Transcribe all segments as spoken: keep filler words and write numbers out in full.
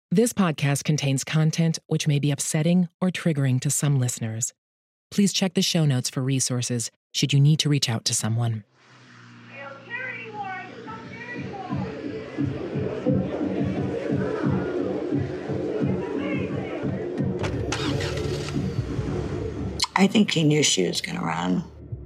This podcast contains content which may be upsetting or triggering to some listeners. Please check the show notes for resources should you need to reach out to someone. I don't care anymore. I just don't care anymore. I think he knew she was going to run.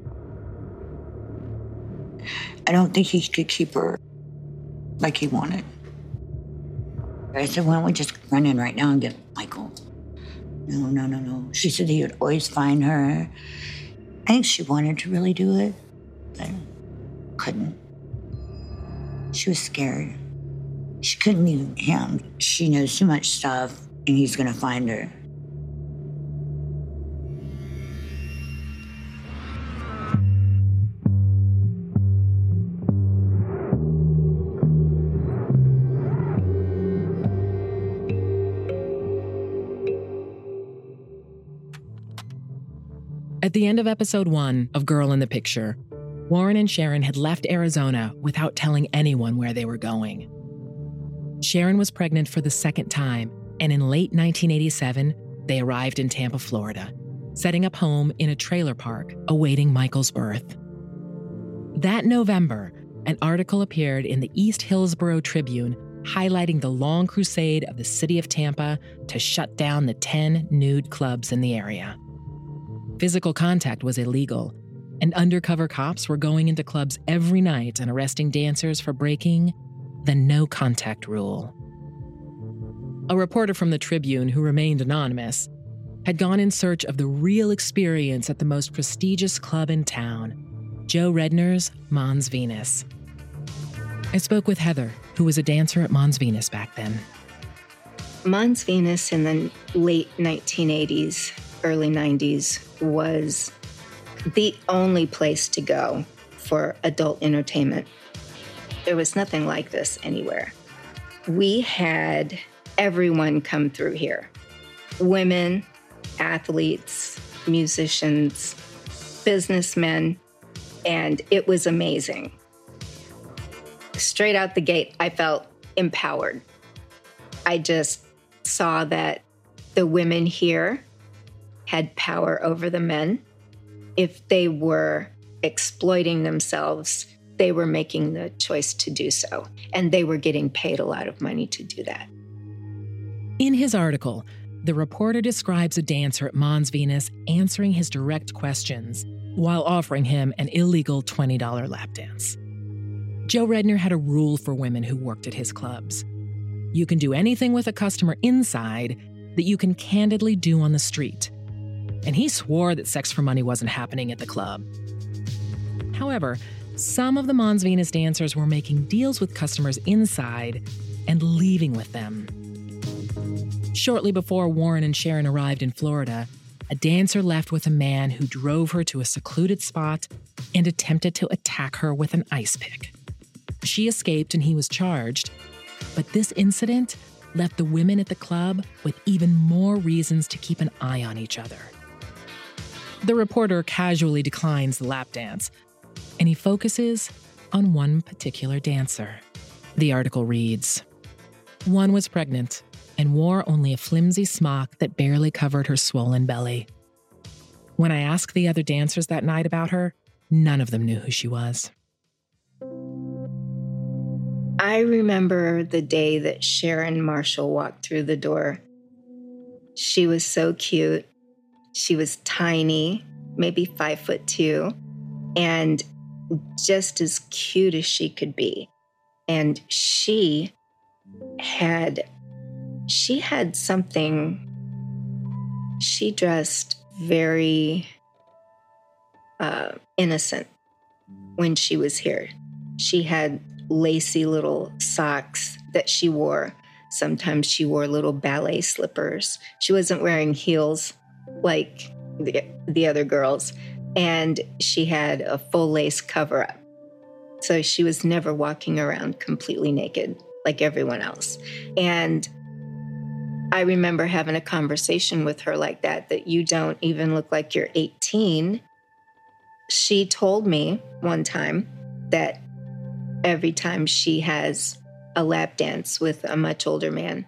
I don't think he could keep her like he wanted. I said, why don't we just run in right now and get Michael? No, no, no, no. She said he would always find her. I think she wanted to really do it, but couldn't. She was scared. She couldn't leave him. She knows too much stuff, and he's going to find her. At the end of episode one of Girl in the Picture, Warren and Sharon had left Arizona without telling anyone where they were going. Sharon was pregnant for the second time, and in late nineteen eighty-seven, they arrived in Tampa, Florida, setting up home in a trailer park awaiting Michael's birth. That November, an article appeared in the East Hillsboro Tribune highlighting the long crusade of the city of Tampa to shut down the ten nude clubs in the area. Physical contact was illegal, and undercover cops were going into clubs every night and arresting dancers for breaking the no-contact rule. A reporter from the Tribune, who remained anonymous, had gone in search of the real experience at the most prestigious club in town, Joe Redner's Mons Venus. I spoke with Heather, who was a dancer at Mons Venus back then. Mons Venus in the late nineteen eighties, early nineties was the only place to go for adult entertainment. There was nothing like this anywhere. We had everyone come through here. Women, athletes, musicians, businessmen, and it was amazing. Straight out the gate, I felt empowered. I just saw that the women here had power over the men. If they were exploiting themselves, they were making the choice to do so, and they were getting paid a lot of money to do that. In his article, the reporter describes a dancer at Mons Venus answering his direct questions while offering him an illegal twenty dollars lap dance. Joe Redner had a rule for women who worked at his clubs. You can do anything with a customer inside that you can candidly do on the street. And he swore that sex for money wasn't happening at the club. However, some of the Mons Venus dancers were making deals with customers inside and leaving with them. Shortly before Warren and Sharon arrived in Florida, a dancer left with a man who drove her to a secluded spot and attempted to attack her with an ice pick. She escaped and he was charged, but this incident left the women at the club with even more reasons to keep an eye on each other. The reporter casually declines the lap dance, and he focuses on one particular dancer. The article reads, "One was pregnant and wore only a flimsy smock that barely covered her swollen belly. When I asked the other dancers that night about her, none of them knew who she was." I remember the day that Sharon Marshall walked through the door. She was so cute. She was tiny, maybe five foot two, and just as cute as she could be. And she had, she had something, she dressed very uh, innocent when she was here. She had lacy little socks that she wore. Sometimes she wore little ballet slippers. She wasn't wearing heels like the, the other girls. And she had a full lace cover-up. So she was never walking around completely naked like everyone else. And I remember having a conversation with her like that, that you don't even look like you're eighteen. She told me one time that every time she has a lap dance with a much older man,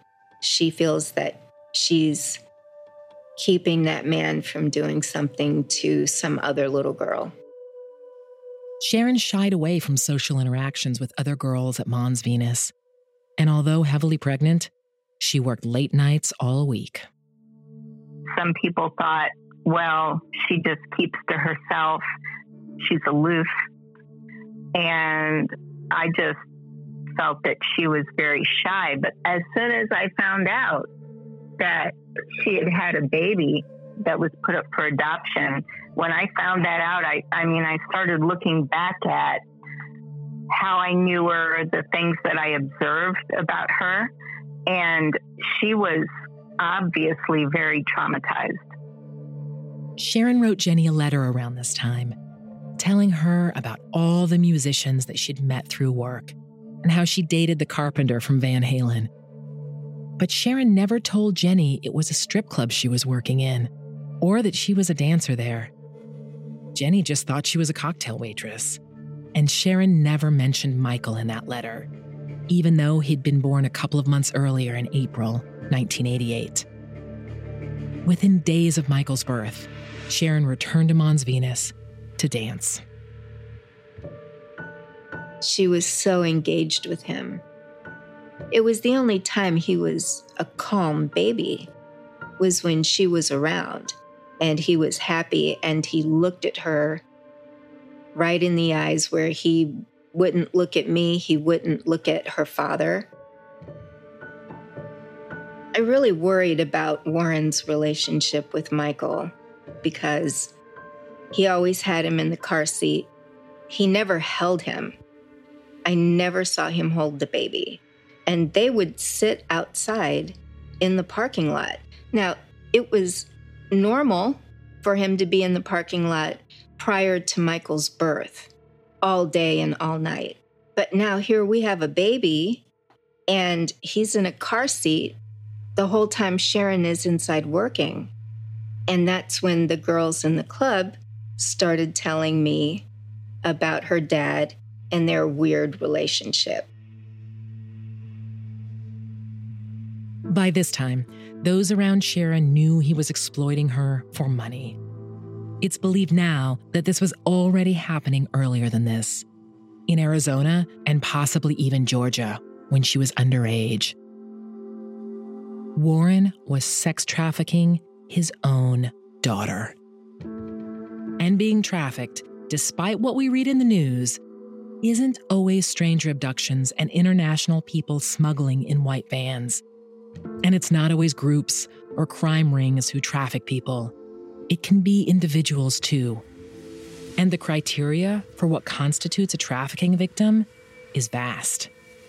she feels that she's keeping that man from doing something to some other little girl. Sharon shied away from social interactions with other girls at Mons Venus. And although heavily pregnant, she worked late nights all week. Some people thought, well, she just keeps to herself. She's aloof. And I just felt that she was very shy. But as soon as I found out that she had had a baby that was put up for adoption, when I found that out, I, I mean, I started looking back at how I knew her, the things that I observed about her. And she was obviously very traumatized. Sharon wrote Jenny a letter around this time, telling her about all the musicians that she'd met through work and how she dated the carpenter from Van Halen. But Sharon never told Jenny it was a strip club she was working in or that she was a dancer there. Jenny just thought she was a cocktail waitress. And Sharon never mentioned Michael in that letter, even though he'd been born a couple of months earlier in April nineteen eighty-eight. Within days of Michael's birth, Sharon returned to Mons Venus to dance. She was so engaged with him. It was the only time he was a calm baby, was when she was around and he was happy and he looked at her right in the eyes where he wouldn't look at me, he wouldn't look at her father. I really worried about Warren's relationship with Michael because he always had him in the car seat. He never held him. I never saw him hold the baby. And they would sit outside in the parking lot. Now, it was normal for him to be in the parking lot prior to Michael's birth, all day and all night. But now here we have a baby, and he's in a car seat the whole time Sharon is inside working. And that's when the girls in the club started telling me about her dad and their weird relationship. By this time, those around Sharon knew he was exploiting her for money. It's believed now that this was already happening earlier than this, in Arizona and possibly even Georgia, when she was underage. Warren was sex trafficking his own daughter. And being trafficked, despite what we read in the news, isn't always stranger abductions and international people smuggling in white vans. And it's not always groups or crime rings who traffic people. It can be individuals too. And the criteria for what constitutes a trafficking victim is vast.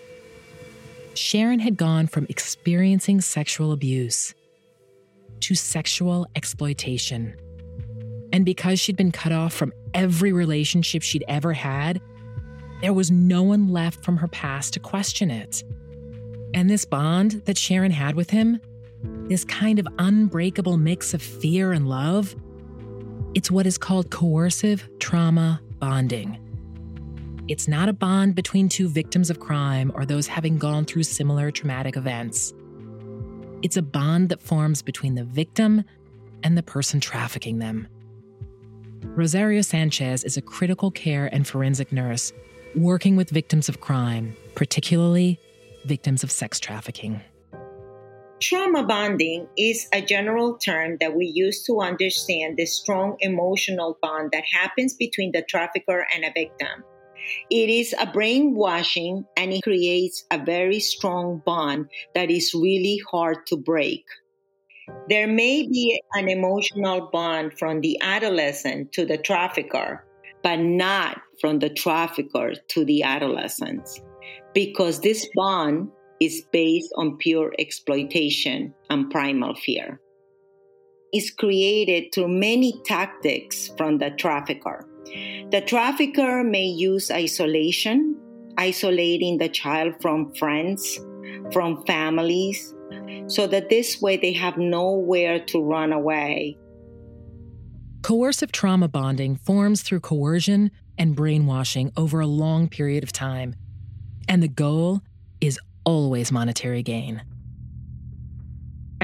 Sharon had gone from experiencing sexual abuse to sexual exploitation. And because she'd been cut off from every relationship she'd ever had, there was no one left from her past to question it. And this bond that Sharon had with him, this kind of unbreakable mix of fear and love, it's what is called coercive trauma bonding. It's not a bond between two victims of crime or those having gone through similar traumatic events. It's a bond that forms between the victim and the person trafficking them. Rosario Sanchez is a critical care and forensic nurse working with victims of crime, particularly victims of sex trafficking. Trauma bonding is a general term that we use to understand the strong emotional bond that happens between the trafficker and a victim. It is a brainwashing, and it creates a very strong bond that is really hard to break. There may be an emotional bond from the adolescent to the trafficker, but not from the trafficker to the adolescents, because this bond is based on pure exploitation and primal fear. It's created through many tactics from the trafficker. The trafficker may use isolation, isolating the child from friends, from families, so that this way they have nowhere to run away. Coercive trauma bonding forms through coercion and brainwashing over a long period of time, and the goal is always monetary gain.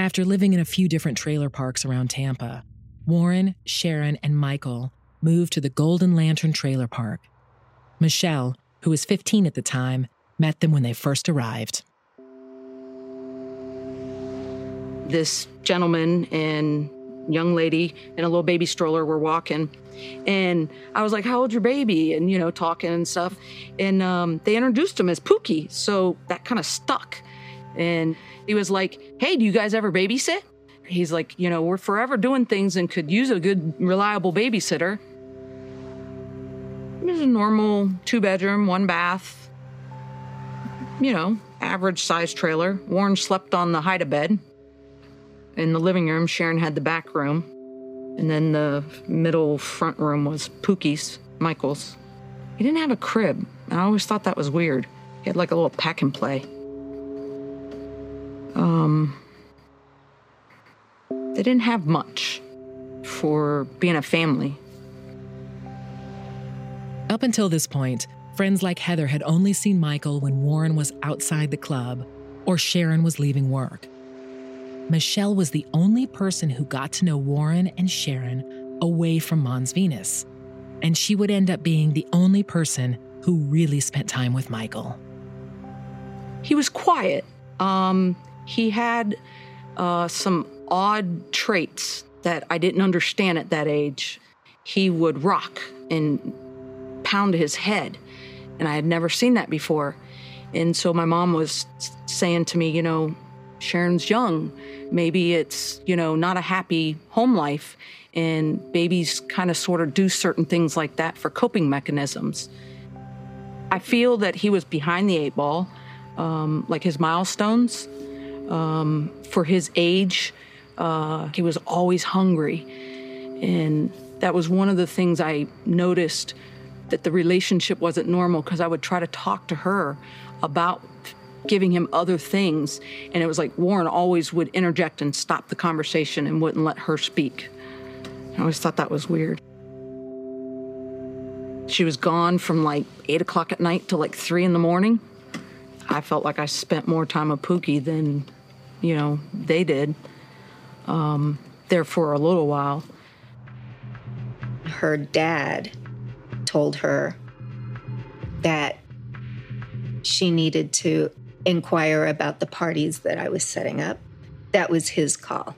After living in a few different trailer parks around Tampa, Warren, Sharon, and Michael moved to the Golden Lantern Trailer Park. Michelle, who was fifteen at the time, met them when they first arrived. This gentleman and young lady in a little baby stroller were walking. And I was like, how old's your baby? And, you know, talking and stuff. And um, they introduced him as Pookie. So that kind of stuck. And he was like, hey, do you guys ever babysit? He's like, you know, we're forever doing things and could use a good, reliable babysitter. It was a normal two bedroom, one bath, you know, average size trailer. Warren slept on the hide-a-bed. In the living room, Sharon had the back room. And then the middle front room was Pookie's, Michael's. He didn't have a crib. I always thought that was weird. He had like a little pack and play. Um, they didn't have much for being a family. Up until this point, friends like Heather had only seen Michael when Warren was outside the club or Sharon was leaving work. Michelle was the only person who got to know Warren and Sharon away from Mons Venus, and she would end up being the only person who really spent time with Michael. He was quiet. Um, he had uh, some odd traits that I didn't understand at that age. He would rock and pound his head, and I had never seen that before. And so my mom was saying to me, you know, Sharon's young. Maybe it's, you know, not a happy home life, and babies kind of sort of do certain things like that for coping mechanisms. I feel that he was behind the eight ball, um, like his milestones. Um, for his age, uh, he was always hungry. And that was one of the things I noticed, that the relationship wasn't normal, because I would try to talk to her about giving him other things. And it was like Warren always would interject and stop the conversation and wouldn't let her speak. I always thought that was weird. She was gone from like eight o'clock at night till like three in the morning. I felt like I spent more time with Pookie than, you know, they did. Um, there for a little while. Her dad told her that she needed to inquire about the parties that I was setting up. That was his call.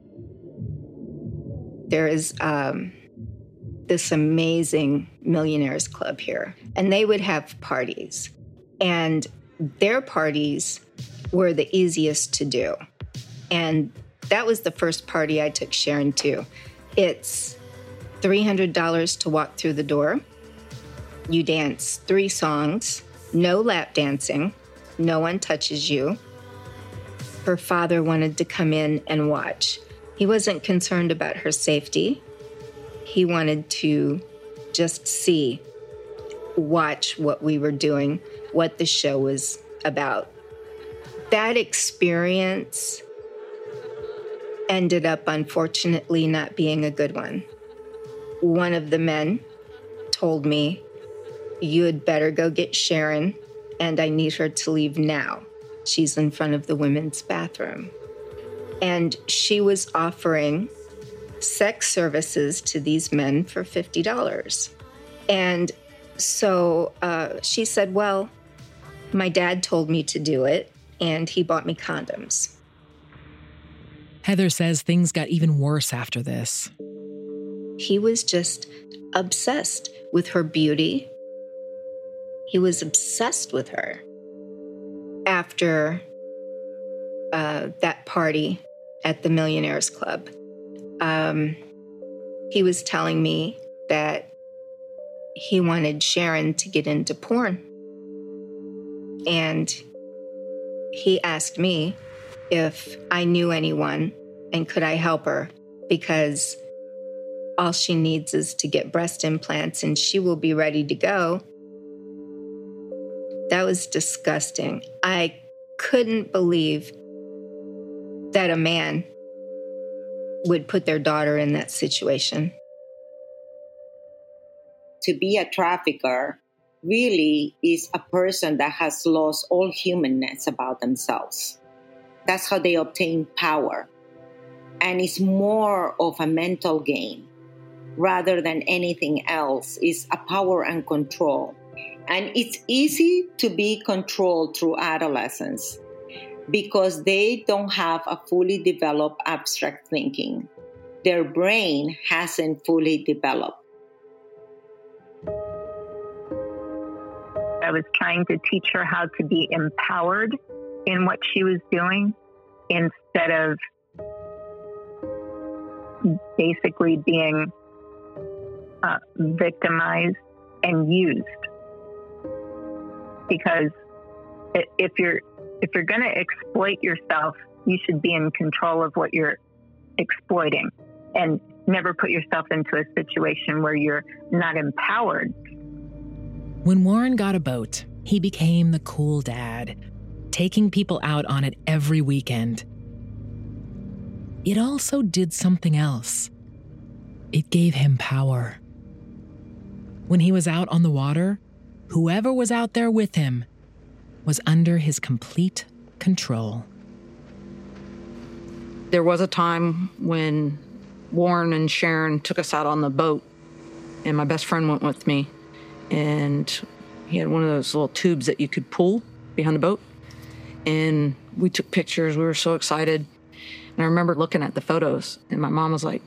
There is um, this amazing millionaires club here, and they would have parties. And their parties were the easiest to do. And that was the first party I took Sharon to. It's three hundred dollars to walk through the door. You dance three songs, no lap dancing, no one touches you. Her father wanted to come in and watch. He wasn't concerned about her safety. He wanted to just see, watch what we were doing, what the show was about. That experience ended up, unfortunately, not being a good one. One of the men told me, you had better go get Sharon, and I need her to leave now. She's in front of the women's bathroom. And she was offering sex services to these men for fifty dollars. And so uh, she said, well, my dad told me to do it, and he bought me condoms. Heather says things got even worse after this. He was just obsessed with her beauty. He was obsessed with her. After uh, that party at the Millionaires Club, um, he was telling me that he wanted Sharon to get into porn. And he asked me if I knew anyone and could I help her, because all she needs is to get breast implants and she will be ready to go. That was disgusting. I couldn't believe that a man would put their daughter in that situation. To be a trafficker really is a person that has lost all humanness about themselves. That's how they obtain power. and it's more of a mental game rather than anything else. It's a power and control. And it's easy to be controlled through adolescence because they don't have a fully developed abstract thinking. Their brain hasn't fully developed. I was trying to teach her how to be empowered in what she was doing instead of basically being uh, victimized and used. Because if you're if you're going to exploit yourself, you should be in control of what you're exploiting and never put yourself into a situation where you're not empowered. When Warren got a boat, he became the cool dad, taking people out on it every weekend. It also did something else. It gave him power. When he was out on the water, whoever was out there with him was under his complete control. There was a time when Warren and Sharon took us out on the boat, and my best friend went with me, and he had one of those little tubes that you could pull behind the boat, and we took pictures. We were so excited. And I remember looking at the photos, and my mom was like,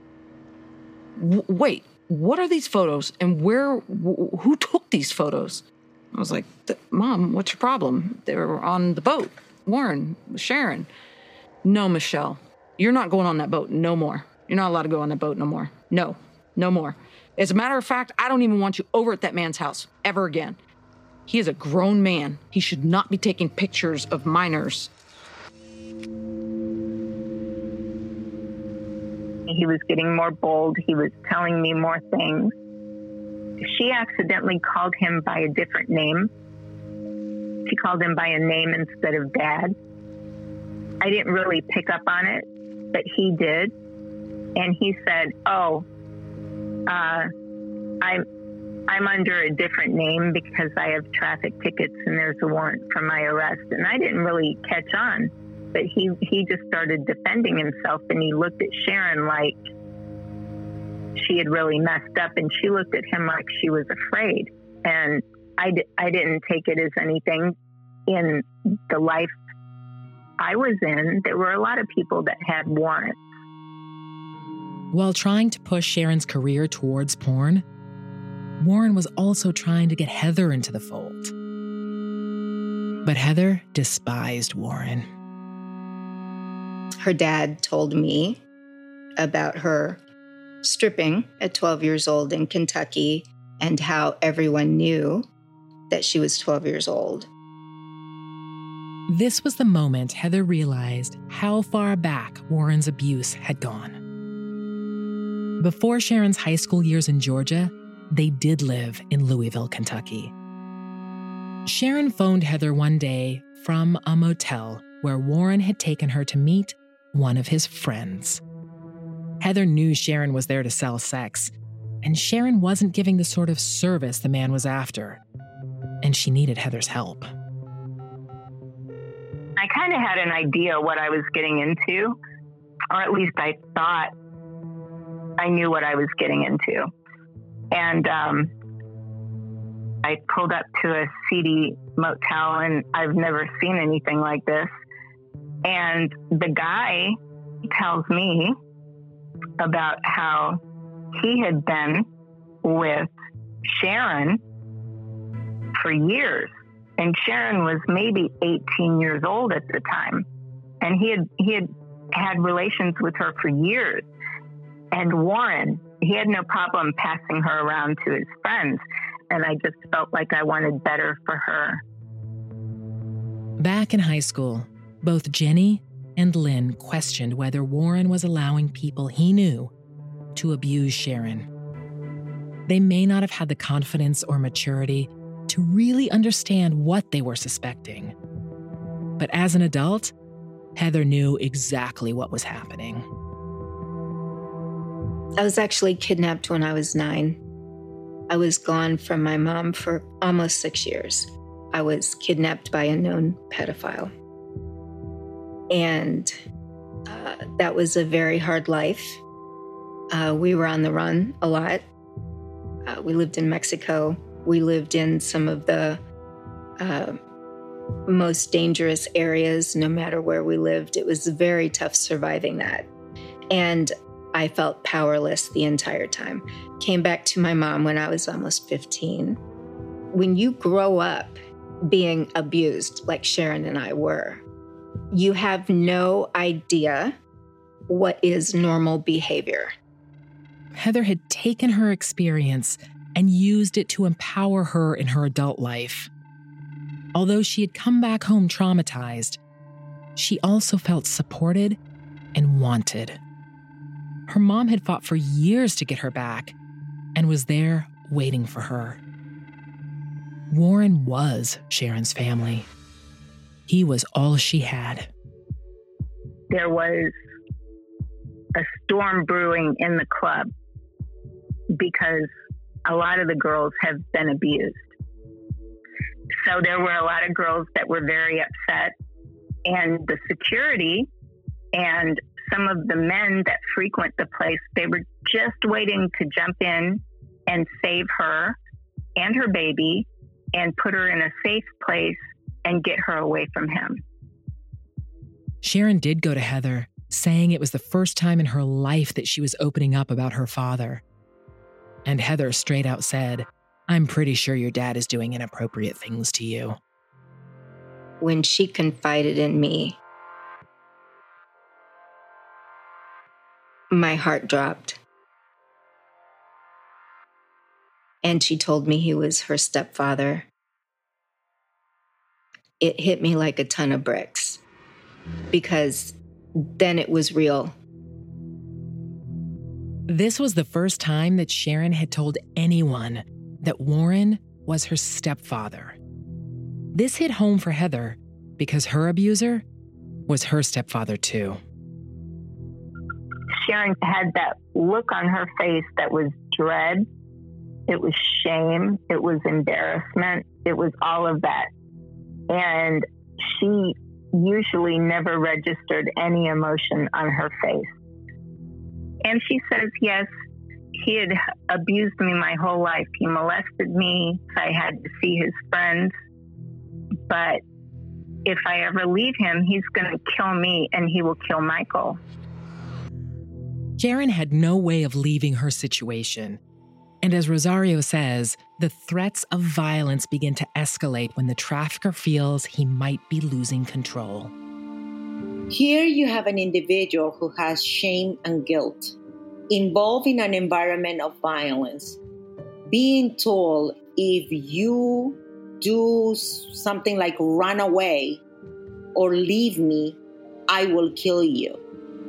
wait, what are these photos? And where, who took these photos? I was like, Mom, what's your problem? They were on the boat. Warren, Sharon. No, Michelle, you're not going on that boat no more. You're not allowed to go on that boat no more. No, no more. As a matter of fact, I don't even want you over at that man's house ever again. He is a grown man. He should not be taking pictures of minors. He was getting more bold. He was telling me more things. She accidentally called him by a different name. She called him by a name instead of Dad. I didn't really pick up on it, but he did. And he said, oh, uh, I'm, I'm under a different name because I have traffic tickets and there's a warrant for my arrest. And I didn't really catch on, but he, he just started defending himself, and he looked at Sharon like she had really messed up, and she looked at him like she was afraid. And I, di- I didn't take it as anything. In the life I was in, there were a lot of people that had warrants. While trying to push Sharon's career towards porn, Warren was also trying to get Heather into the fold. But Heather despised Warren. Her dad told me about her stripping at twelve years old in Kentucky and how everyone knew that she was twelve years old. This was the moment Heather realized how far back Warren's abuse had gone. Before Sharon's high school years in Georgia, they did live in Louisville, Kentucky. Sharon phoned Heather one day from a motel where Warren had taken her to meet one of his friends. Heather knew Sharon was there to sell sex, and Sharon wasn't giving the sort of service the man was after, and she needed Heather's help. I kind of had an idea what I was getting into, or at least I thought I knew what I was getting into. And um, I pulled up to a seedy motel, and I've never seen anything like this. And the guy tells me about how he had been with Sharon for years. And Sharon was maybe eighteen years old at the time. And he had he had had relations with her for years. And Warren, he had no problem passing her around to his friends. And I just felt like I wanted better for her. Back in high school, both Jenny and Lynn questioned whether Warren was allowing people he knew to abuse Sharon. They may not have had the confidence or maturity to really understand what they were suspecting. But as an adult, Heather knew exactly what was happening. I was actually kidnapped when I was nine. I was gone from my mom for almost six years. I was kidnapped by a known pedophile. And Uh, that was a very hard life. Uh, we were on the run a lot. Uh, we lived in Mexico. We lived in some of the uh, most dangerous areas, no matter where we lived. It was very tough surviving that. And I felt powerless the entire time. Came back to my mom when I was almost fifteen. When you grow up being abused, like Sharon and I were, you have no idea what is normal behavior. Heather had taken her experience and used it to empower her in her adult life. Although she had come back home traumatized, she also felt supported and wanted. Her mom had fought for years to get her back and was there waiting for her. Warren was Sharon's family. He was all she had. There was a storm brewing in the club because a lot of the girls have been abused. So there were a lot of girls that were very upset, and the security and some of the men that frequent the place, they were just waiting to jump in and save her and her baby and put her in a safe place and get her away from him. Sharon did go to Heather, saying it was the first time in her life that she was opening up about her father. And Heather straight out said, "I'm pretty sure your dad is doing inappropriate things to you." When she confided in me, my heart dropped. And she told me he was her stepfather. It hit me like a ton of bricks, because then it was real. This was the first time that Sharon had told anyone that Warren was her stepfather. This hit home for Heather because her abuser was her stepfather too. Sharon had that look on her face that was dread. It was shame. It was embarrassment. It was all of that. And she usually never registered any emotion on her face. And she says, yes, he had abused me my whole life. He molested me. I had to see his friends. But if I ever leave him, he's going to kill me and he will kill Michael. Sharon had no way of leaving her situation. And as Rosario says, the threats of violence begin to escalate when the trafficker feels he might be losing control. Here you have an individual who has shame and guilt, involved in an environment of violence, being told if you do something like run away or leave me, I will kill you.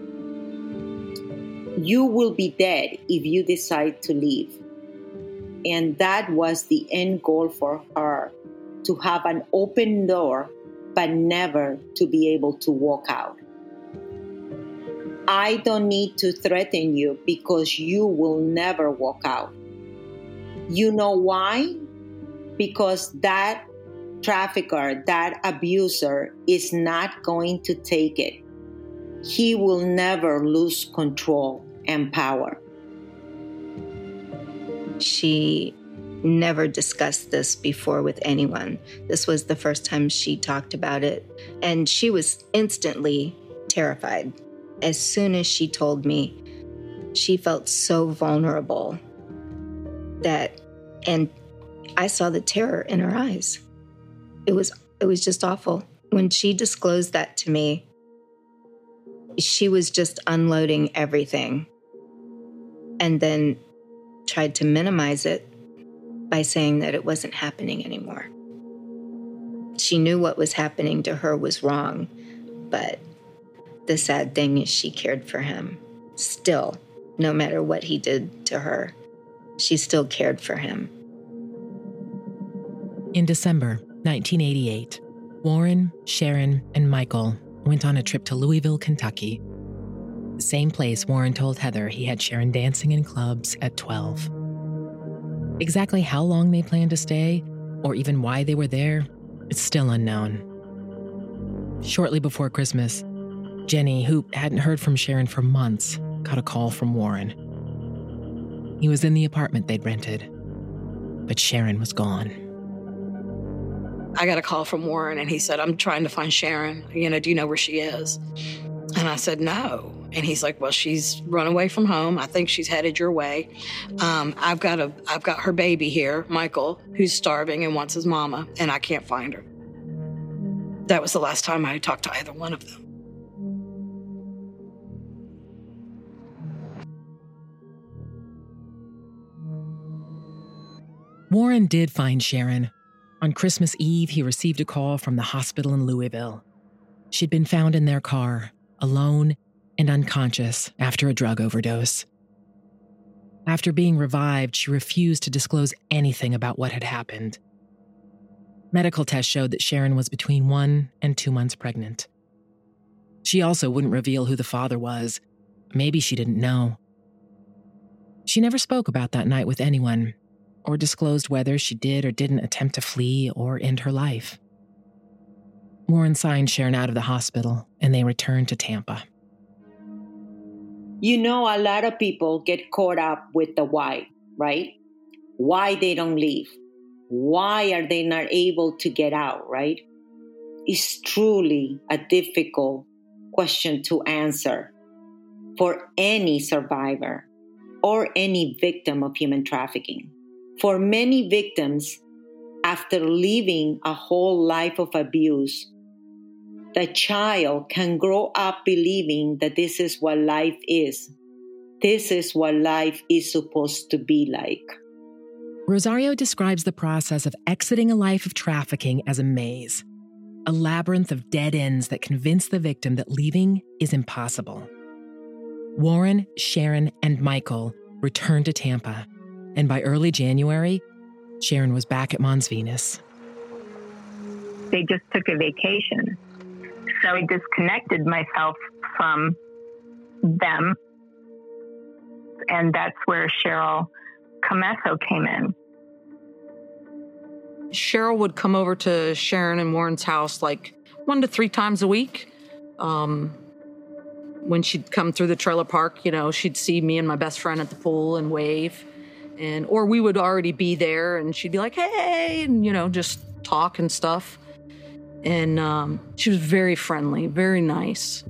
You will be dead if you decide to leave. And that was the end goal for her, to have an open door, but never to be able to walk out. I don't need to threaten you because you will never walk out. You know why? Because that trafficker, that abuser is not going to take it. He will never lose control and power. She never discussed this before with anyone. This was the first time she talked about it, and she was instantly terrified. As soon as she told me, she felt so vulnerable that, and I saw the terror in her eyes. It was, it was just awful. When she disclosed that to me, she was just unloading everything, and then tried to minimize it by saying that it wasn't happening anymore. She knew what was happening to her was wrong, but the sad thing is she cared for him. Still, no matter what he did to her, she still cared for him. In December nineteen eighty-eight, Warren, Sharon, and Michael went on a trip to Louisville, Kentucky. The same place Warren told Heather he had Sharon dancing in clubs at twelve. Exactly how long they planned to stay, or even why they were there, it's still unknown. Shortly before Christmas, Jenny, who hadn't heard from Sharon for months, got a call from Warren. He was in the apartment they'd rented, but Sharon was gone. I got a call from Warren, and he said, I'm trying to find Sharon. You know, do you know where she is? And I said, no. And he's like, well, she's run away from home. I think she's headed your way. Um, I've got a, I've got her baby here, Michael, who's starving and wants his mama, and I can't find her. That was the last time I talked to either one of them. Warren did find Sharon. On Christmas Eve, he received a call from the hospital in Louisville. She'd been found in their car, alone and unconscious after a drug overdose. After being revived, she refused to disclose anything about what had happened. Medical tests showed that Sharon was between one and two months pregnant. She also wouldn't reveal who the father was. Maybe she didn't know. She never spoke about that night with anyone, or disclosed whether she did or didn't attempt to flee or end her life. Warren signed Sharon out of the hospital, and they returned to Tampa. You know, a lot of people get caught up with the why, right? Why they don't leave. Why are they not able to get out, right? It's truly a difficult question to answer for any survivor or any victim of human trafficking. For many victims, after living a whole life of abuse, the child can grow up believing that this is what life is. This is what life is supposed to be like. Rosario describes the process of exiting a life of trafficking as a maze, a labyrinth of dead ends that convince the victim that leaving is impossible. Warren, Sharon, and Michael returned to Tampa, and by early January, Sharon was back at Mons Venus. They just took a vacation. So I disconnected myself from them. And that's where Cheryl Comesso came in. Cheryl would come over to Sharon and Warren's house like one to three times a week. Um, when she'd come through the trailer park, you know, she'd see me and my best friend at the pool and wave. And or we would already be there, and she'd be like, hey, and, you know, just talk and stuff. And um, she was very friendly, very nice.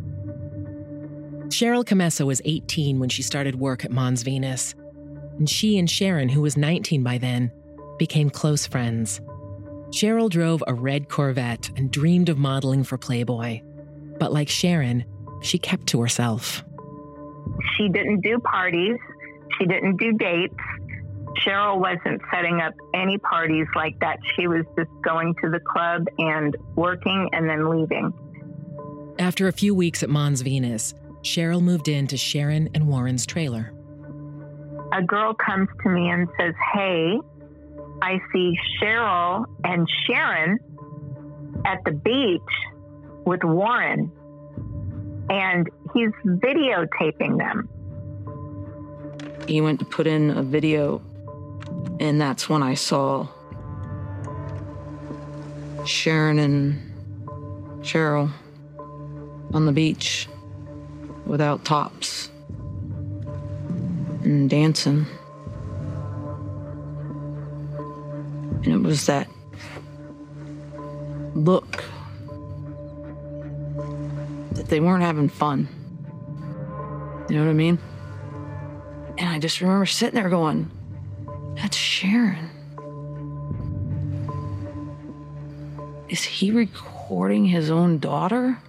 Cheryl Comesso was eighteen when she started work at Mons Venus, and she and Sharon, who was nineteen by then, became close friends. Cheryl drove a red Corvette and dreamed of modeling for Playboy. But like Sharon, she kept to herself. She didn't do parties. She didn't do dates. Cheryl wasn't setting up any parties like that. She was just going to the club and working and then leaving. After a few weeks at Mons Venus, Cheryl moved into Sharon and Warren's trailer. A girl comes to me and says, hey, I see Cheryl and Sharon at the beach with Warren, and he's videotaping them. He went to put in a video, and that's when I saw Sharon and Cheryl on the beach without tops and dancing. And it was that look that they weren't having fun. You know what I mean? And I just remember sitting there going, that's Sharon. Is he recording his own daughter?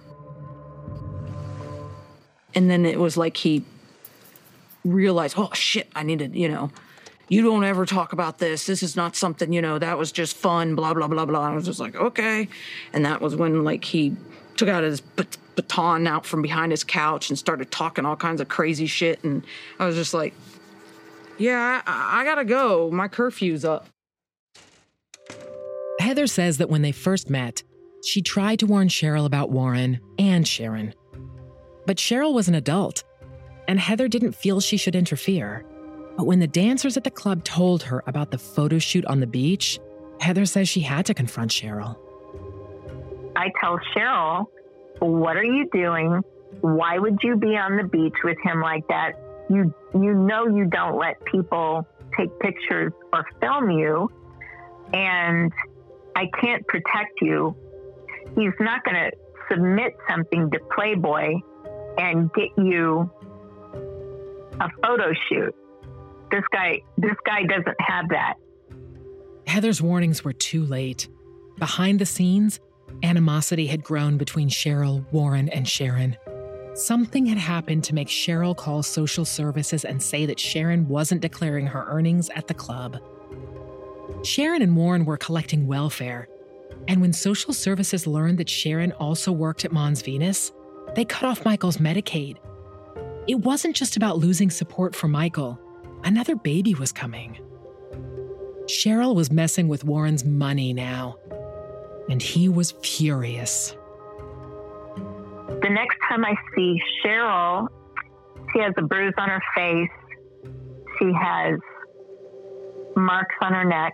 And then it was like he realized, oh, shit, I need to, you know, you don't ever talk about this. This is not something, you know, that was just fun, blah, blah, blah, blah. I was just like, okay. And that was when, like, he took out his bat- baton out from behind his couch and started talking all kinds of crazy shit. And I was just like, yeah, I, I gotta go. My curfew's up. Heather says that when they first met, she tried to warn Cheryl about Warren and Sharon. But Cheryl was an adult, and Heather didn't feel she should interfere. But when the dancers at the club told her about the photo shoot on the beach, Heather says she had to confront Cheryl. I tell Cheryl, what are you doing? Why would you be on the beach with him like that? You, you know you don't let people take pictures or film you, and I can't protect you. He's not going to submit something to Playboy and get you a photo shoot. This guy, this guy doesn't have that. Heather's warnings were too late. Behind the scenes, animosity had grown between Cheryl, Warren, and Sharon. Something had happened to make Cheryl call social services and say that Sharon wasn't declaring her earnings at the club. Sharon and Warren were collecting welfare, and when social services learned that Sharon also worked at Mons Venus, they cut off Michael's Medicaid. It wasn't just about losing support for Michael. Another baby was coming. Cheryl was messing with Warren's money now, and he was furious. The next time I see Cheryl, she has a bruise on her face. She has marks on her neck.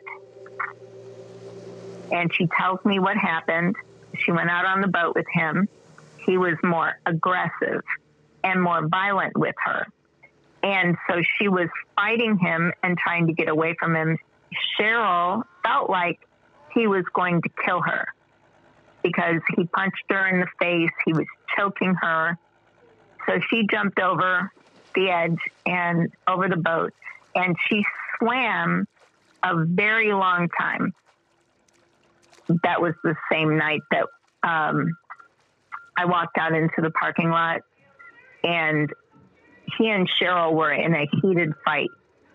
And she tells me what happened. She went out on the boat with him. He was more aggressive and more violent with her. And so she was fighting him and trying to get away from him. Cheryl felt like he was going to kill her because he punched her in the face. He was choking her. So she jumped over the edge and over the boat, and she swam a very long time. That was the same night that um, I walked out into the parking lot, and he and Cheryl were in a heated fight.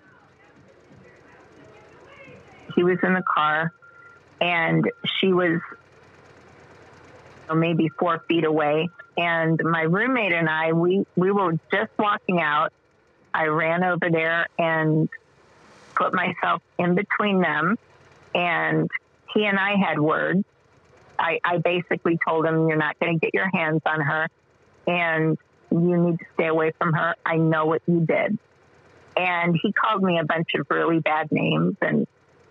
He was in the car, and she was maybe four feet away. And my roommate and I, we, we were just walking out. I ran over there and put myself in between them, and he and I had words. I, I basically told him, you're not going to get your hands on her, and you need to stay away from her. I know what you did. And he called me a bunch of really bad names and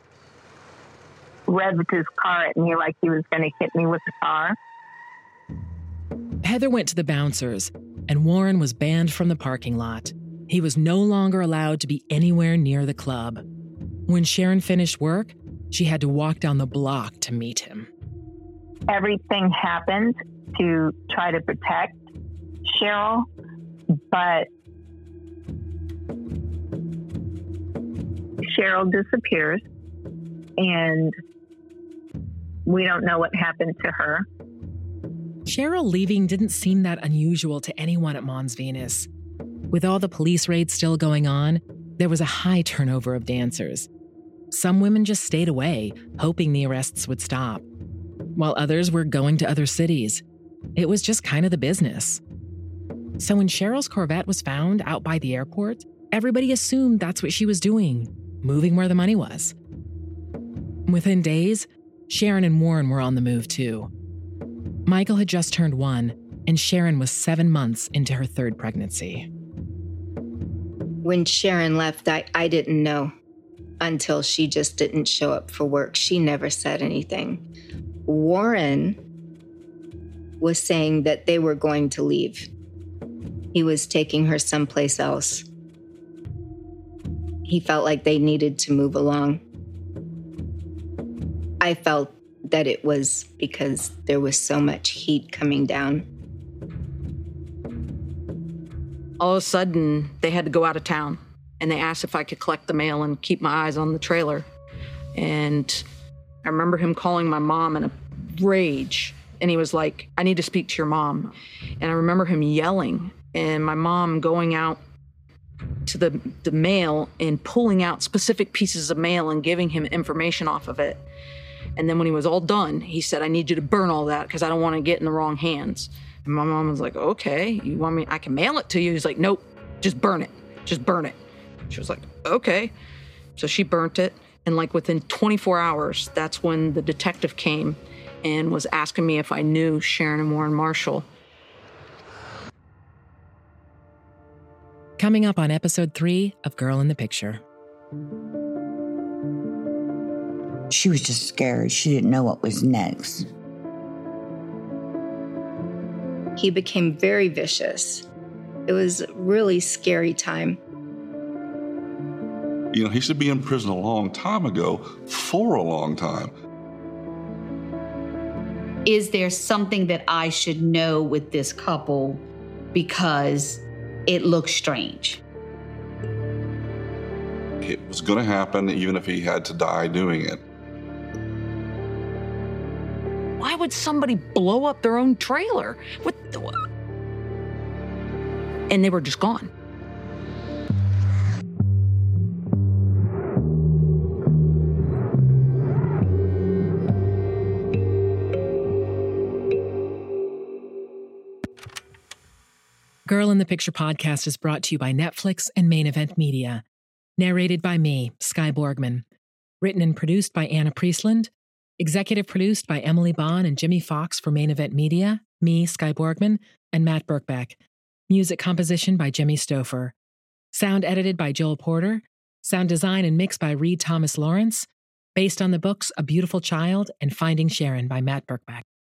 revved his car at me like he was going to hit me with the car. Heather went to the bouncers, and Warren was banned from the parking lot. He was no longer allowed to be anywhere near the club. When Sharon finished work, she had to walk down the block to meet him. Everything happened to try to protect Cheryl, but Cheryl disappears, and we don't know what happened to her. Cheryl leaving didn't seem that unusual to anyone at Mons Venus. With all the police raids still going on, there was a high turnover of dancers. Some women just stayed away, hoping the arrests would stop, while others were going to other cities. It was just kind of the business. So when Cheryl's Corvette was found out by the airport, everybody assumed that's what she was doing, moving where the money was. Within days, Sharon and Warren were on the move too. Michael had just turned one, and Sharon was seven months into her third pregnancy. When Sharon left, I, I didn't know until she just didn't show up for work. She never said anything. Warren was saying that they were going to leave. He was taking her someplace else. He felt like they needed to move along. I felt that it was because there was so much heat coming down. All of a sudden, they had to go out of town, and they asked if I could collect the mail and keep my eyes on the trailer. And I remember him calling my mom in a rage, and he was like, I need to speak to your mom. And I remember him yelling, and my mom going out to the, the mail and pulling out specific pieces of mail and giving him information off of it. And then when he was all done, he said, I need you to burn all that because I don't want to get in the wrong hands. And my mom was like, okay, you want me, I can mail it to you. He's like, nope, just burn it. Just burn it. She was like, okay. So she burnt it. And like within twenty-four hours, that's when the detective came and was asking me if I knew Sharon and Warren Marshall. Coming up on episode three of Girl in the Picture. She was just scared. She didn't know what was next. he became very vicious. It was a really scary time. You know, he should be in prison a long time ago, for a long time. Is there something that I should know with this couple because it looks strange? It was going to happen even if he had to die doing it. Why would somebody blow up their own trailer? What the... And they were just gone. Girl in the Picture podcast is brought to you by Netflix and Main Event Media. Narrated by me, Skye Borgman. Written and produced by Anna Priestland. Executive produced by Emily Bond and Jimmy Fox for Main Event Media, me, Skye Borgman, and Matt Birkbeck. Music composition by Jimmy Stouffer. Sound edited by Joel Porter. Sound design and mix by Reed Thomas Lawrence. Based on the books A Beautiful Child and Finding Sharon by Matt Birkbeck.